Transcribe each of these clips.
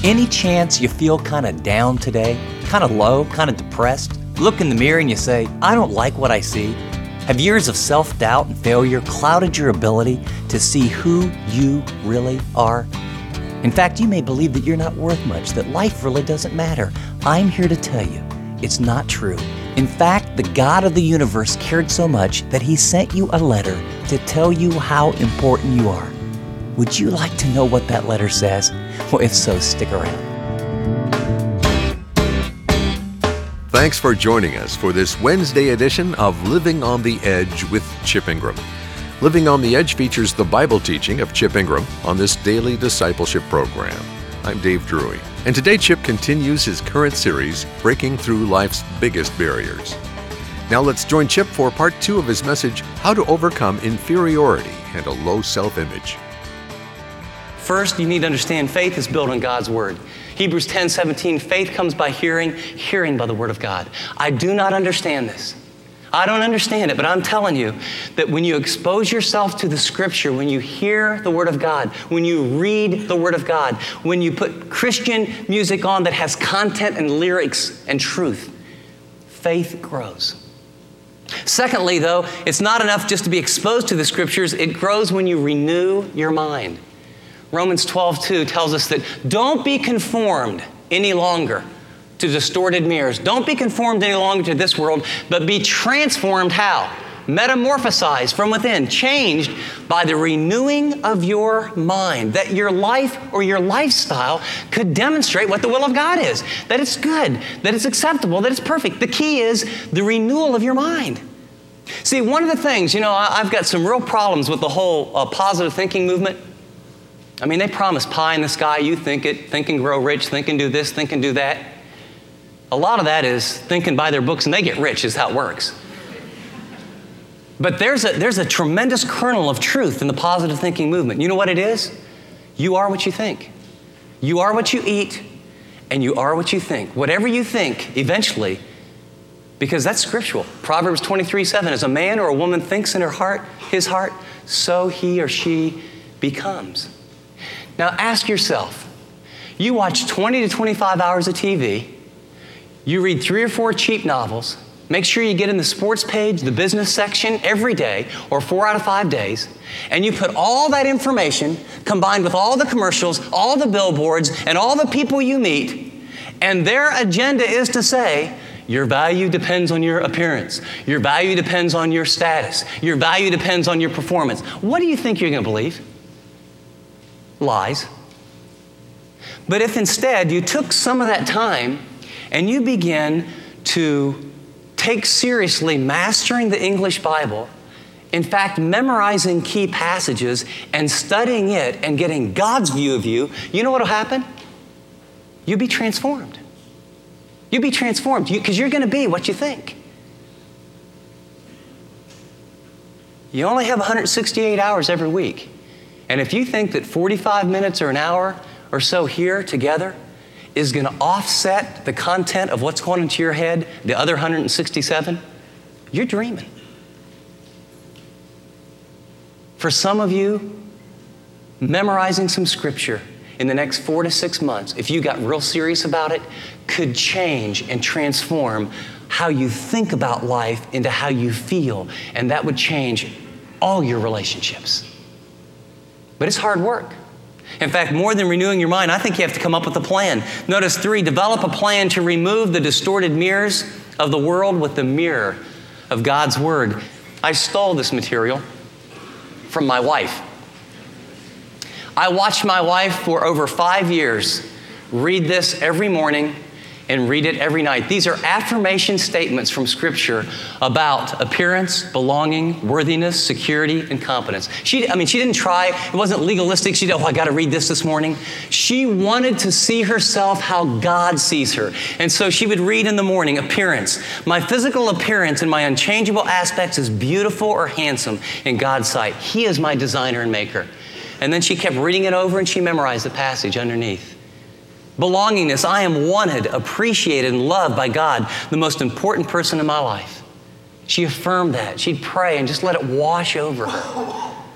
Any chance you feel kind of down today? Kind of low? Kind of depressed? Look in the mirror and you say, I don't like what I see? Have years of self-doubt and failure clouded your ability to see who you really are? In fact, you may believe that you're not worth much, that life really doesn't matter. I'm here to tell you, it's not true. In fact, the God of the universe cared so much that He sent you a letter to tell you how important you are. Would you like to know what that letter says? Well, if so, stick around. Thanks for joining us for this Wednesday edition of Living on the Edge with Chip Ingram. Living on the Edge features the Bible teaching of Chip Ingram on this daily discipleship program. I'm Dave Drury, and today Chip continues his current series, Breaking Through Life's Biggest Barriers. Now let's join Chip for part 2 of his message, How to Overcome Inferiority and a Low Self-Image. First, you need to understand faith is built on God's Word. Hebrews 10:17, faith comes by hearing, hearing by the Word of God. I do not understand this. I don't understand it, but I'm telling you that when you expose yourself to the Scripture, when you hear the Word of God, when you read the Word of God, when you put Christian music on that has content and lyrics and truth, faith grows. Secondly, though, it's not enough just to be exposed to the Scriptures. It grows when you renew your mind. Romans 12:2 tells us that don't be conformed any longer to distorted mirrors. Don't be conformed any longer to this world, but be transformed how? Metamorphosized from within, changed by the renewing of your mind, that your life or your lifestyle could demonstrate what the will of God is, that it's good, that it's acceptable, that it's perfect. The key is the renewal of your mind. See, one of the things, I've got some real problems with the whole positive thinking movement. I mean, they promise pie in the sky, you think it, think and grow rich, think and do this, think and do that. A lot of that is think and buy their books and they get rich is how it works. But there's a tremendous kernel of truth in the positive thinking movement. You know what it is? You are what you think. You are what you eat, and you are what you think. Whatever you think, eventually, because that's scriptural. Proverbs 23:7, as a man or a woman thinks in his heart, so he or she becomes. Now ask yourself, you watch 20 to 25 hours of TV, you read 3 or 4 cheap novels, make sure you get in the sports page, the business section every day, or 4 out of 5 days, and you put all that information combined with all the commercials, all the billboards, and all the people you meet, and their agenda is to say, your value depends on your appearance. Your value depends on your status. Your value depends on your performance. What do you think you're going to believe? Lies. But if instead you took some of that time and you began to take seriously mastering the English Bible, in fact, memorizing key passages and studying it and getting God's view of you, you know what will happen? You'll be transformed. You'll be transformed because you're going to be what you think. You only have 168 hours every week. And if you think that 45 minutes or an hour or so here together is going to offset the content of what's going into your head, the other 167, you're dreaming. For some of you, memorizing some scripture in the next 4 to 6 months, if you got real serious about it, could change and transform how you think about life into how you feel. And that would change all your relationships. But it's hard work. In fact, more than renewing your mind, I think you have to come up with a plan. Notice 3, develop a plan to remove the distorted mirrors of the world with the mirror of God's Word. I stole this material from my wife. I watched my wife for over 5 years read this every morning and read it every night. These are affirmation statements from Scripture about appearance, belonging, worthiness, security, and competence. She didn't try. It wasn't legalistic. She said, I got to read this morning. She wanted to see herself how God sees her. And so she would read in the morning, appearance. My physical appearance and my unchangeable aspects is beautiful or handsome in God's sight. He is my designer and maker. And then she kept reading it over and she memorized the passage underneath. Belongingness, I am wanted, appreciated, and loved by God, the most important person in my life. She affirmed that. She'd pray and just let it wash over her.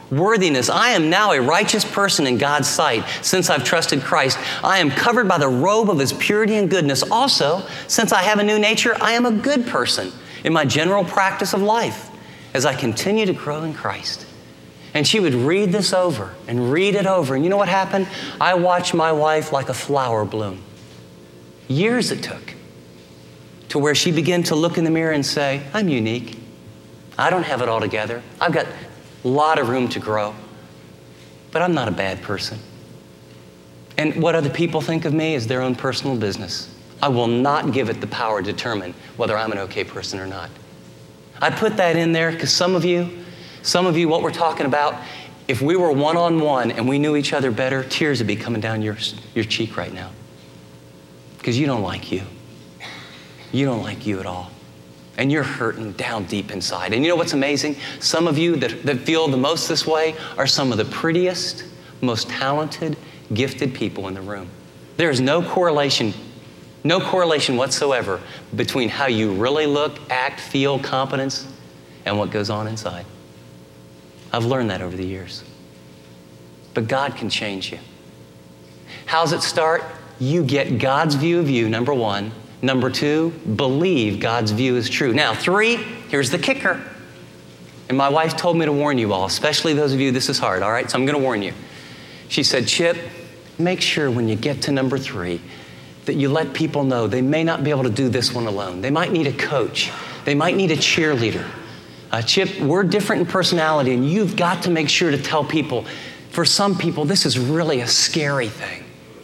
worthiness. I am now a righteous person in God's sight since I've trusted Christ. I am covered by the robe of His purity and goodness. Also, since I have a new nature, I am a good person in my general practice of life as I continue to grow in Christ. And she would read this over and read it over. And you know what happened? I watched my wife like a flower bloom. Years it took to where she began to look in the mirror and say, I'm unique. I don't have it all together. I've got a lot of room to grow, but I'm not a bad person. And what other people think of me is their own personal business. I will not give it the power to determine whether I'm an okay person or not. I put that in there because some of you, what we're talking about, if we were one-on-one and we knew each other better, tears would be coming down your cheek right now. Because you don't like you. You don't like you at all. And you're hurting down deep inside. And you know what's amazing? Some of you that feel the most this way are some of the prettiest, most talented, gifted people in the room. There is no correlation whatsoever between how you really look, act, feel, competence, and what goes on inside. I've learned that over the years. But God can change you. How's it start? You get God's view of you, number one. Number two, believe God's view is true. Now, three, here's the kicker. And my wife told me to warn you all, especially those of you, this is hard, all right? So I'm going to warn you. She said, Chip, make sure when you get to number three that you let people know they may not be able to do this one alone. They might need a coach. They might need a cheerleader. Chip, we're different in personality, and you've got to make sure to tell people, for some people, this is really a scary thing.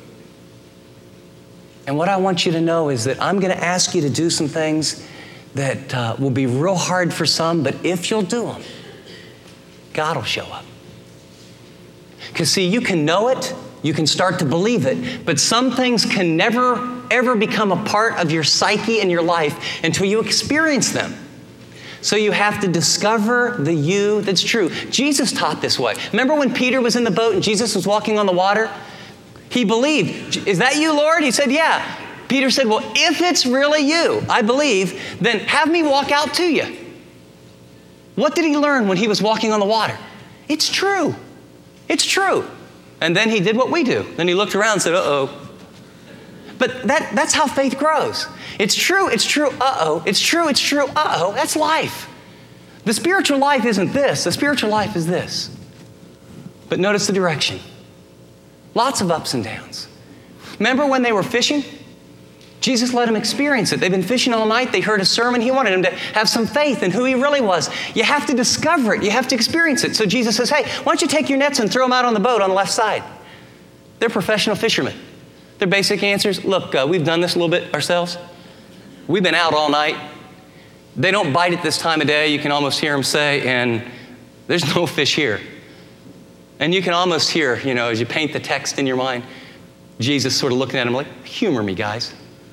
And what I want you to know is that I'm going to ask you to do some things that will be real hard for some, but if you'll do them, God will show up. Because see, you can know it, you can start to believe it, but some things can never, ever become a part of your psyche and your life until you experience them. So you have to discover the you that's true. Jesus taught this way. Remember when Peter was in the boat and Jesus was walking on the water? He believed. Is that you, Lord? He said, yeah. Peter said, well, if it's really you, I believe, then have me walk out to you. What did he learn when he was walking on the water? It's true. It's true. And then he did what we do. Then he looked around and said, uh-oh. But that's how faith grows. It's true, uh-oh. It's true, uh-oh. That's life. The spiritual life isn't this. The spiritual life is this. But notice the direction. Lots of ups and downs. Remember when they were fishing? Jesus let them experience it. They've been fishing all night. They heard a sermon. He wanted them to have some faith in who he really was. You have to discover it. You have to experience it. So Jesus says, hey, why don't you take your nets and throw them out on the boat on the left side? They're professional fishermen. Their basic answers, look, we've done this a little bit ourselves. We've been out all night. They don't bite at this time of day. You can almost hear them say, and there's no fish here. And you can almost hear, as you paint the text in your mind, Jesus sort of looking at them like, humor me, guys.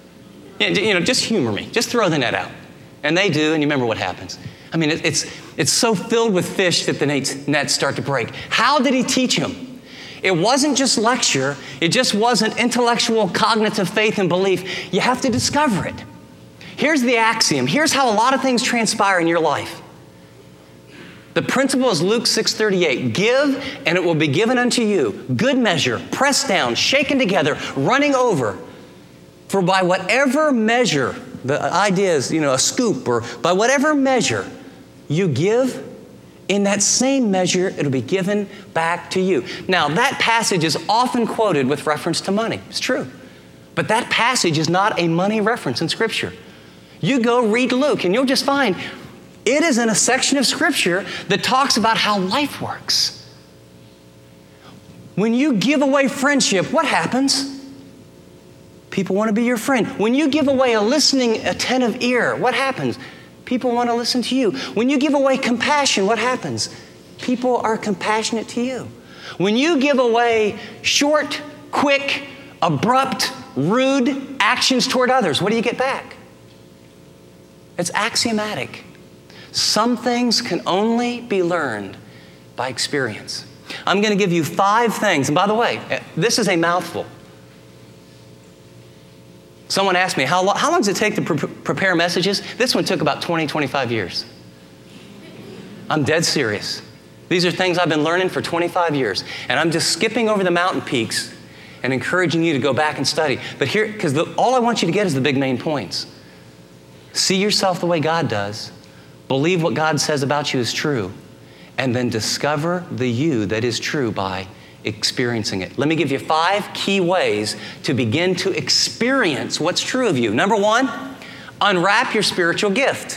Just humor me. Just throw the net out. And they do, and you remember what happens. I mean, it's so filled with fish that the nets start to break. How did he teach them? It wasn't just lecture. It just wasn't intellectual, cognitive faith and belief. You have to discover it. Here's the axiom. Here's how a lot of things transpire in your life. The principle is Luke 6:38. Give, and it will be given unto you. Good measure, pressed down, shaken together, running over. For by whatever measure, the idea is, a scoop, or by whatever measure you give, in that same measure, it'll be given back to you. Now, that passage is often quoted with reference to money. It's true. But that passage is not a money reference in Scripture. You go read Luke, and you'll just find it is in a section of Scripture that talks about how life works. When you give away friendship, what happens? People want to be your friend. When you give away a listening, attentive ear, what happens? People want to listen to you. When you give away compassion, what happens? People are compassionate to you. When you give away short, quick, abrupt, rude actions toward others, what do you get back? It's axiomatic. Some things can only be learned by experience. I'm going to give you 5 things. And by the way, this is a mouthful. Someone asked me, how long does it take to prepare messages? This one took about 20, 25 years. I'm dead serious. These are things I've been learning for 25 years. And I'm just skipping over the mountain peaks and encouraging you to go back and study. But here, because all I want you to get is the big main points. See yourself the way God does. Believe what God says about you is true. And then discover the you that is true by experiencing it. Let me give you 5 key ways to begin to experience what's true of you. Number 1, unwrap your spiritual gift.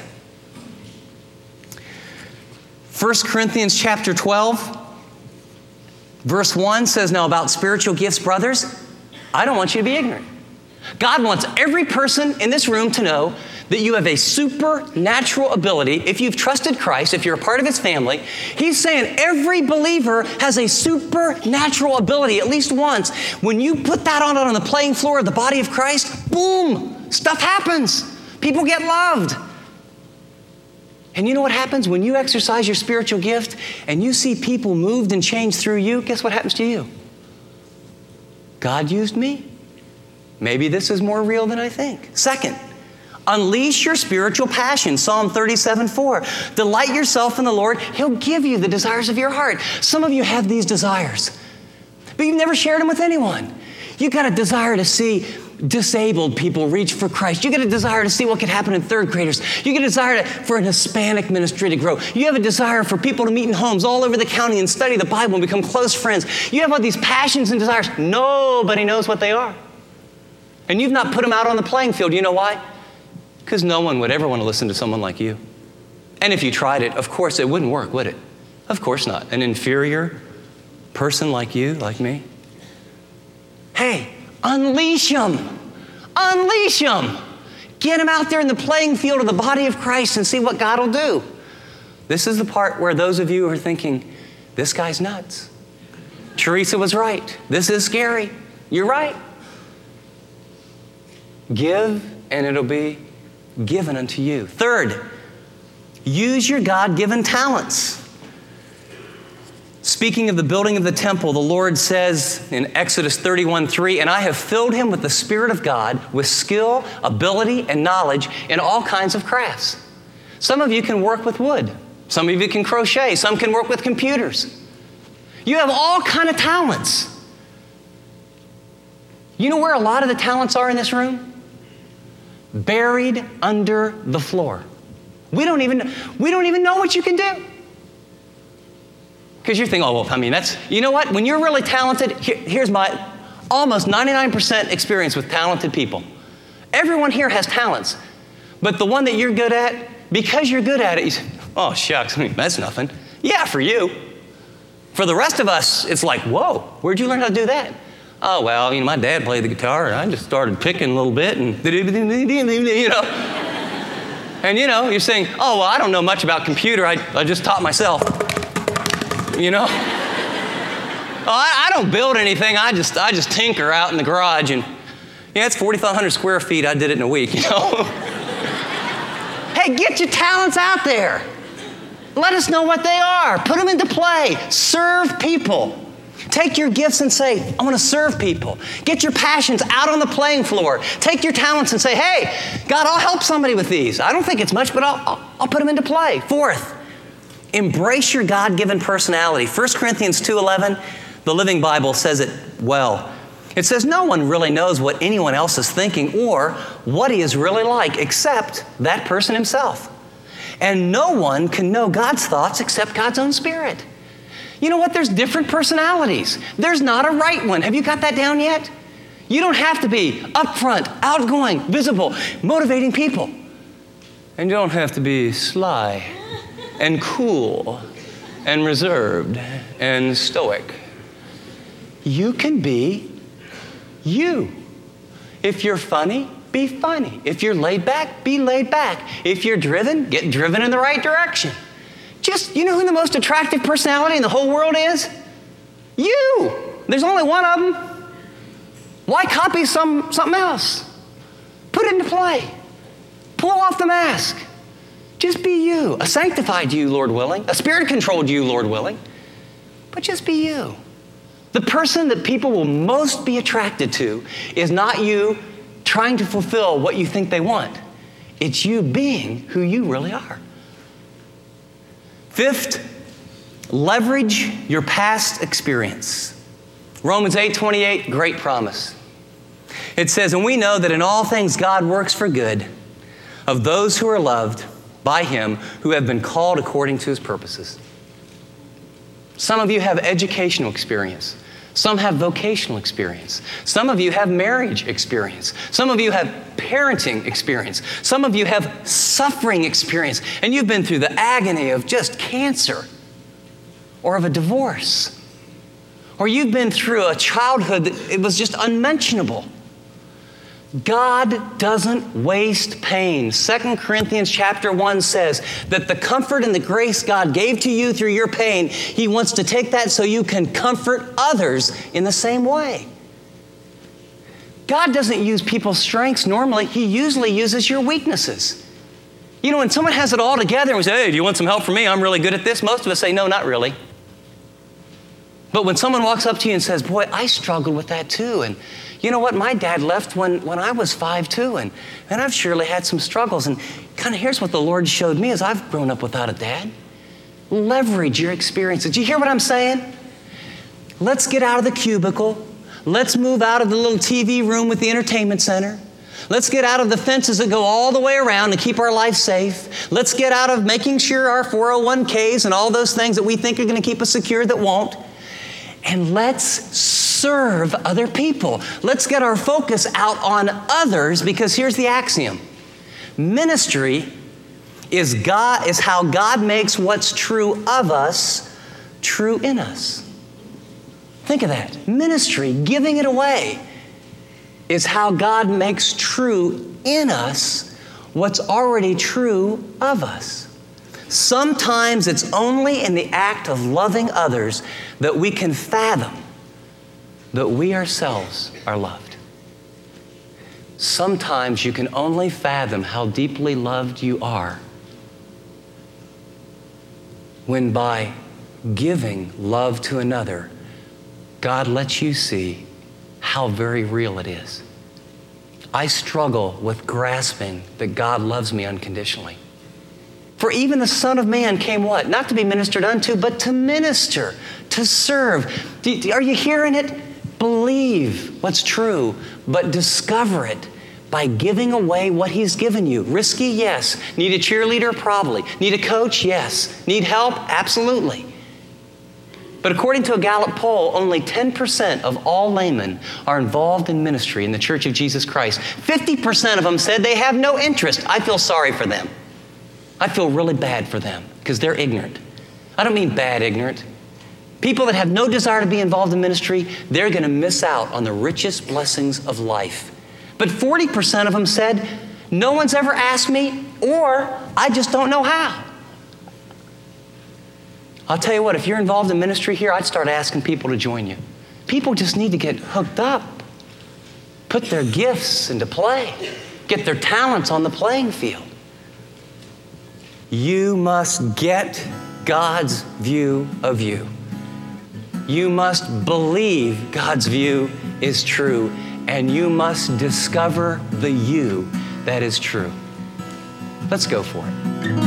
1 Corinthians chapter 12, verse 1 says, now about spiritual gifts, brothers, I don't want you to be ignorant. God wants every person in this room to know that you have a supernatural ability. If you've trusted Christ, if you're a part of His family, He's saying every believer has a supernatural ability at least once. When you put that on the playing floor of the body of Christ, boom, stuff happens. People get loved. And you know what happens when you exercise your spiritual gift and you see people moved and changed through you? Guess what happens to you? God used me. Maybe this is more real than I think. Second, unleash your spiritual passion. Psalm 37:4. Delight yourself in the Lord. He'll give you the desires of your heart. Some of you have these desires, but you've never shared them with anyone. You got a desire to see disabled people reach for Christ. You get a desire to see what could happen in third graders. You get a desire for an Hispanic ministry to grow. You have a desire for people to meet in homes all over the county and study the Bible and become close friends. You have all these passions and desires. Nobody knows what they are. And you've not put them out on the playing field. You know why? Because no one would ever want to listen to someone like you. And if you tried it, of course, it wouldn't work, would it? Of course not. An inferior person like you, like me. Hey, unleash them. Unleash them. Get them out there in the playing field of the body of Christ and see what God will do. This is the part where those of you are thinking, this guy's nuts. Teresa was right. This is scary. You're right. Give, and it'll be given unto you. Third, use your God-given talents. Speaking of the building of the temple, the Lord says in Exodus 31:3, and I have filled him with the Spirit of God, with skill, ability, and knowledge in all kinds of crafts. Some of you can work with wood. Some of you can crochet. Some can work with computers. You have all kinds of talents. You know where a lot of the talents are in this room? Buried under the floor. We don't even know what you can do. Because you're thinking, oh, well, I mean, you know what? When you're really talented, here's my almost 99% experience with talented people. Everyone here has talents. But the one that you're good at, because you're good at it, you say, oh, shucks, I mean, that's nothing. Yeah, for you. For the rest of us, it's like, whoa, where'd you learn how to do that? Oh, well, you know, my dad played the guitar, and I just started picking a little bit, and you know. And, you know, you're saying, oh, well, I don't know much about computer. I just taught myself. You know? Oh, I don't build anything. I just tinker out in the garage, and yeah, it's 4,500 square feet. I did it in a week, you know? Hey, get your talents out there. Let us know what they are. Put them into play. Serve people. Take your gifts and say, I want to serve people. Get your passions out on the playing floor. Take your talents and say, hey, God, I'll help somebody with these. I don't think it's much, but I'll put them into play. Fourth, embrace your God-given personality. 1 Corinthians 2:11, the Living Bible says it well. It says, no one really knows what anyone else is thinking or what he is really like except that person himself. And no one can know God's thoughts except God's own Spirit. You know what? There's different personalities. There's not a right one. Have you got that down yet? You don't have to be upfront, outgoing, visible, motivating people. And you don't have to be sly and cool and reserved and stoic. You can be you. If you're funny, be funny. If you're laid back, be laid back. If you're driven, get driven in the right direction. You know who the most attractive personality in the whole world is? You. There's only one of them. Why copy something else? Put it into play. Pull off the mask. Just be you. A sanctified you, Lord willing. A Spirit-controlled you, Lord willing. But just be you. The person that people will most be attracted to is not you trying to fulfill what you think they want. It's you being who you really are. Fifth, Leverage your past experience. Romans 8:28, great promise. It says, and we know that in all things God works for good of those who are loved by Him, who have been called according to His purposes. Some of you have educational experience. Some have vocational experience. Some of you have marriage experience. Some of you have parenting experience. Some of you have suffering experience. And you've been through the agony of just cancer or of a divorce. Or you've been through a childhood that it was just unmentionable. God doesn't waste pain. 2 Corinthians chapter 1 says that the comfort and the grace God gave to you through your pain, He wants to take that so you can comfort others in the same way. God doesn't use people's strengths normally. He usually uses your weaknesses. You know, when someone has it all together and we say, hey, do you want some help from me? I'm really good at this. Most of us say, no, not really. But when someone walks up to you and says, boy, I struggled with that too. And you know what? My dad left when I was 5 too. And I've surely had some struggles. And kind of here's what the Lord showed me as I've grown up without a dad. Leverage your experiences. Do you hear what I'm saying? Let's get out of the cubicle. Let's move out of the little TV room with the entertainment center. Let's get out of the fences that go all the way around to keep our life safe. Let's get out of making sure our 401ks and all those things that we think are going to keep us secure that won't. And let's serve other people. Let's get our focus out on others, because here's the axiom. Ministry is how God makes what's true of us true in us. Think of that. Ministry, giving it away, is how God makes true in us what's already true of us. Sometimes it's only in the act of loving others that we can fathom that we ourselves are loved. Sometimes you can only fathom how deeply loved you are when by giving love to another, God lets you see how very real it is. I struggle with grasping that God loves me unconditionally. For even the Son of Man came what? Not to be ministered unto, but to minister, to serve. Are you hearing it? Believe what's true, but discover it by giving away what He's given you. Risky? Yes. Need a cheerleader? Probably. Need a coach? Yes. Need help? Absolutely. But according to a Gallup poll, only 10% of all laymen are involved in ministry in the Church of Jesus Christ. 50% of them said they have no interest. I feel sorry for them. I feel really bad for them because they're ignorant. I don't mean bad ignorant. People that have no desire to be involved in ministry, they're going to miss out on the richest blessings of life. But 40% of them said, no one's ever asked me, or I just don't know how. I'll tell you what, if you're involved in ministry here, I'd start asking people to join you. People just need to get hooked up, put their gifts into play, get their talents on the playing field. You must get God's view of you. You must believe God's view is true, and you must discover the you that is true. Let's go for it.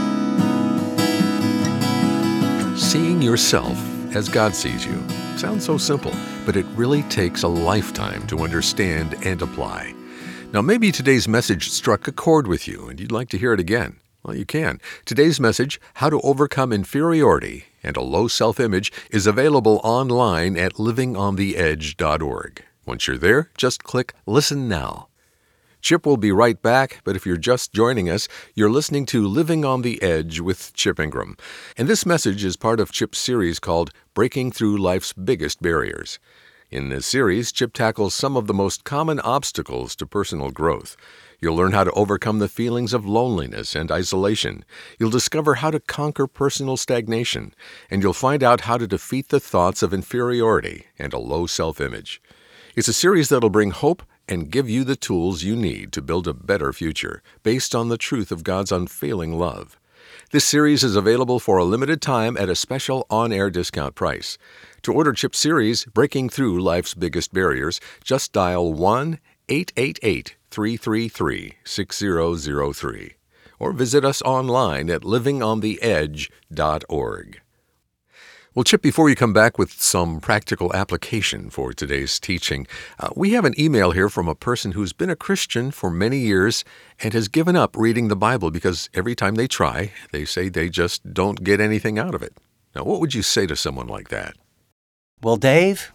Seeing yourself as God sees you sounds so simple, but it really takes a lifetime to understand and apply. Now, maybe today's message struck a chord with you and you'd like to hear it again. Well, you can. Today's message, How to Overcome Inferiority and a Low Self-Image, is available online at livingontheedge.org. Once you're there, just click Listen Now. Chip will be right back, but if you're just joining us, you're listening to Living on the Edge with Chip Ingram. And this message is part of Chip's series called Breaking Through Life's Biggest Barriers. In this series, Chip tackles some of the most common obstacles to personal growth. You'll learn how to overcome the feelings of loneliness and isolation. You'll discover how to conquer personal stagnation. And you'll find out how to defeat the thoughts of inferiority and a low self-image. It's a series that'll bring hope and give you the tools you need to build a better future based on the truth of God's unfailing love. This series is available for a limited time at a special on-air discount price. To order Chip's series, Breaking Through Life's Biggest Barriers, just dial 1-888-333-6003 or visit us online at livingontheedge.org. Well, Chip, before you come back with some practical application for today's teaching, we have an email here from a person who's been a Christian for many years and has given up reading the Bible because every time they try, they say they just don't get anything out of it. Now, what would you say to someone like that? Well, Dave,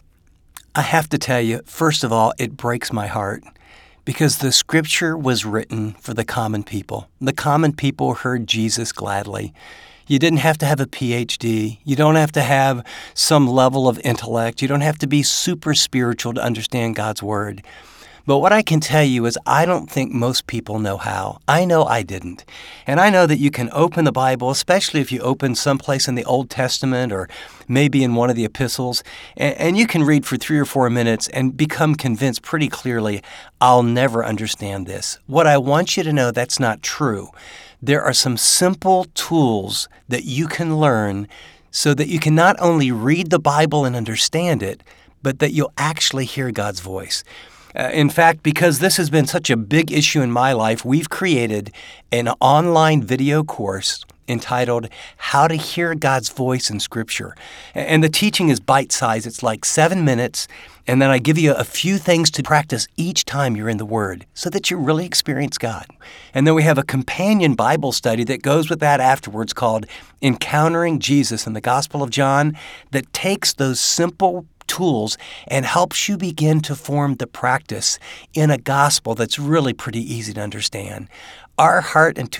I have to tell you, first of all, it breaks my heart because the Scripture was written for the common people. The common people heard Jesus gladly. You didn't have to have a PhD. You don't have to have some level of intellect. You don't have to be super spiritual to understand God's Word. But what I can tell you is I don't think most people know how. I know I didn't. And I know that you can open the Bible, especially if you open someplace in the Old Testament or maybe in one of the epistles, and you can read for 3 or 4 minutes and become convinced pretty clearly, I'll never understand this. What I want you to know, that's not true. There are some simple tools that you can learn so that you can not only read the Bible and understand it, but that you'll actually hear God's voice. In fact, because this has been such a big issue in my life, we've created an online video course entitled How to Hear God's Voice in Scripture. And the teaching is bite-sized. It's like 7 minutes, and then I give you a few things to practice each time you're in the Word so that you really experience God. And then we have a companion Bible study that goes with that afterwards called Encountering Jesus in the Gospel of John that takes those simple tools and helps you begin to form the practice in a gospel that's really pretty easy to understand. Our heart in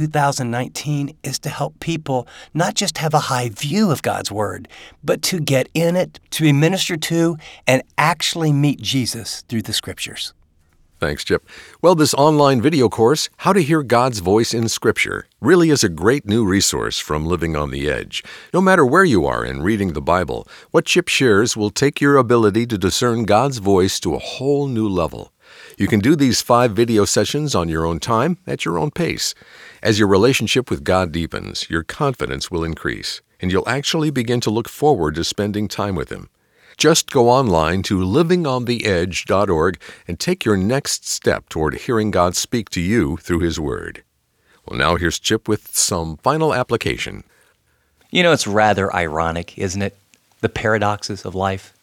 2019 is to help people not just have a high view of God's Word, but to get in it, to be ministered to, and actually meet Jesus through the Scriptures. Thanks, Chip. Well, this online video course, How to Hear God's Voice in Scripture, really is a great new resource from Living on the Edge. No matter where you are in reading the Bible, what Chip shares will take your ability to discern God's voice to a whole new level. You can do these 5 video sessions on your own time, at your own pace. As your relationship with God deepens, your confidence will increase, and you'll actually begin to look forward to spending time with Him. Just go online to livingontheedge.org and take your next step toward hearing God speak to you through His Word. Well, now here's Chip with some final application. You know, it's rather ironic, isn't it? The paradoxes of life.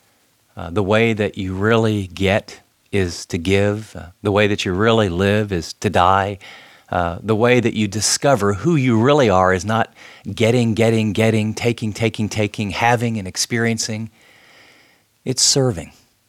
The way that you really get is to give. The way that you really live is to die. The way that you discover who you really are is not getting, taking, having and experiencing. It's serving.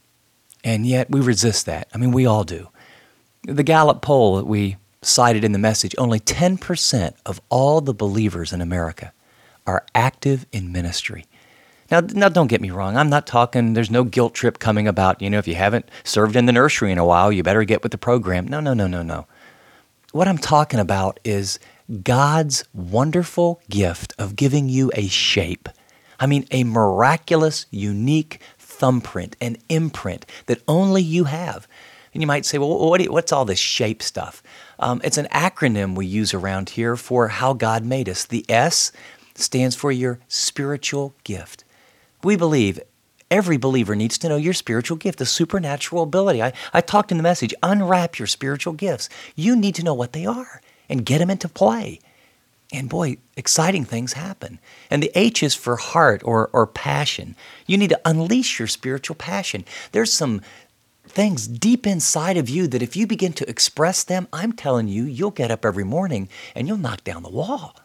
And yet we resist that. I mean, we all do. The Gallup poll that we cited in the message, only 10% of all the believers in America are active in ministry. Now, don't get me wrong. I'm not talking, there's no guilt trip coming about, if you haven't served in the nursery in a while, you better get with the program. No. What I'm talking about is God's wonderful gift of giving you a shape. I mean, a miraculous, unique thumbprint, an imprint that only you have. And you might say, well, what's all this shape stuff? It's an acronym we use around here for how God made us. The S stands for your spiritual gift. We believe every believer needs to know your spiritual gift, the supernatural ability. I talked in the message, unwrap your spiritual gifts. You need to know what they are and get them into play. And boy, exciting things happen. And the H is for heart or passion. You need to unleash your spiritual passion. There's some things deep inside of you that if you begin to express them, I'm telling you, you'll get up every morning and you'll knock down the wall.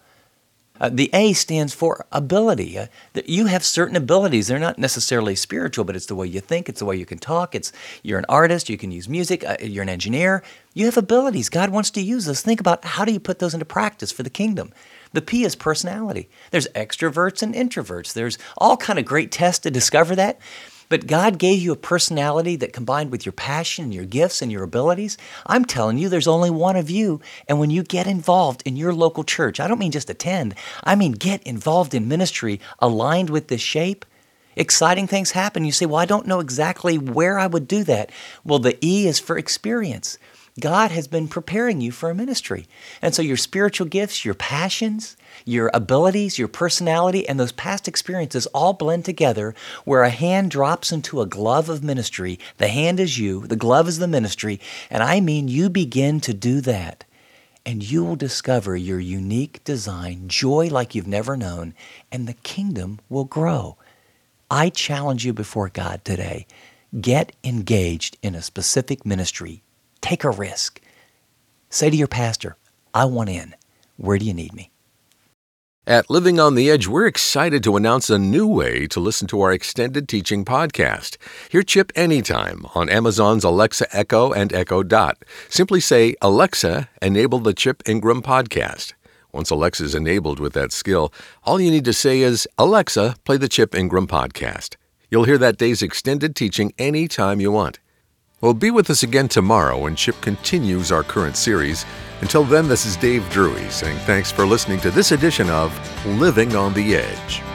The A stands for ability. You have certain abilities. They're not necessarily spiritual, but it's the way you think. It's the way you can talk. You're an artist. You can use music. You're an engineer. You have abilities. God wants to use those. Think about how do you put those into practice for the kingdom. The P is personality. There's extroverts and introverts. There's all kind of great tests to discover that. But God gave you a personality that combined with your passion and your gifts and your abilities, I'm telling you, there's only one of you. And when you get involved in your local church, I don't mean just attend, I mean get involved in ministry aligned with this shape, exciting things happen. You say, well, I don't know exactly where I would do that. Well, the E is for experience. God has been preparing you for a ministry. And so your spiritual gifts, your passions, your abilities, your personality, and those past experiences all blend together where a hand drops into a glove of ministry. The hand is you, the glove is the ministry, and I mean you begin to do that. and you will discover your unique design, joy like you've never known, and the kingdom will grow. I challenge you before God today. Get engaged in a specific ministry. Take a risk. Say to your pastor, I want in. Where do you need me? At Living on the Edge, we're excited to announce a new way to listen to our extended teaching podcast. Hear Chip anytime on Amazon's Alexa Echo and Echo Dot. Simply say, Alexa, enable the Chip Ingram podcast. Once Alexa is enabled with that skill, all you need to say is, Alexa, play the Chip Ingram podcast. You'll hear that day's extended teaching anytime you want. Well, be with us again tomorrow when Chip continues our current series. Until then, this is Dave Drury saying thanks for listening to this edition of Living on the Edge.